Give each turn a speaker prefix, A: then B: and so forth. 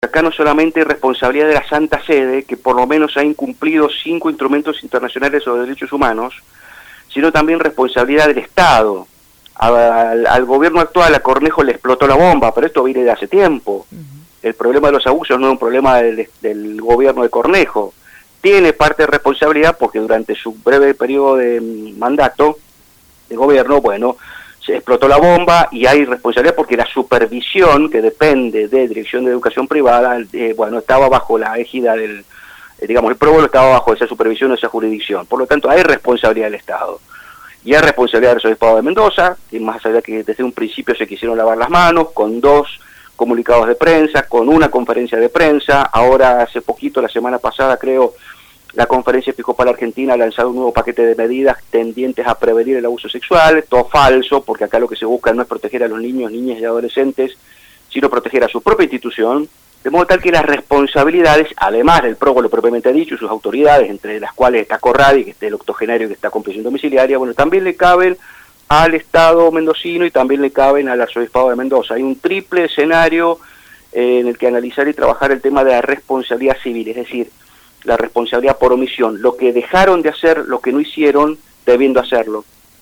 A: acá no solamente hay responsabilidad de la Santa Sede, que por lo menos ha incumplido 5 instrumentos internacionales sobre derechos humanos, sino también responsabilidad del Estado. Al gobierno actual, a Cornejo, le explotó la bomba, pero esto viene de hace tiempo. El problema de los abusos no es un problema del gobierno de Cornejo. Tiene parte de responsabilidad porque durante su breve periodo de mandato de gobierno, bueno, se explotó la bomba y hay responsabilidad porque la supervisión, que depende de Dirección de Educación Privada, bueno, estaba bajo la égida del, digamos, el pueblo estaba bajo esa supervisión, esa jurisdicción. Por lo tanto, hay responsabilidad del Estado. Y hay responsabilidad del Arzobispado de Mendoza, que más allá que desde un principio se quisieron lavar las manos, con 2 comunicados de prensa, con una conferencia de prensa. Ahora, hace poquito, la semana pasada, creo, la Conferencia Episcopal Argentina ha lanzado un nuevo paquete de medidas tendientes a prevenir el abuso sexual. Todo falso, porque acá lo que se busca no es proteger a los niños, niñas y adolescentes, sino proteger a su propia institución, de modo tal que las responsabilidades, además del prógolo propiamente dicho y sus autoridades, entre las cuales está Corradi, que es el octogenario que está con prisión domiciliaria, bueno, también le caben al Estado mendocino y también le caben al Arzobispado de Mendoza. Hay un triple escenario en el que analizar y trabajar el tema de la responsabilidad civil, es decir, la responsabilidad por omisión, lo que dejaron de hacer, lo que no hicieron, debiendo hacerlo.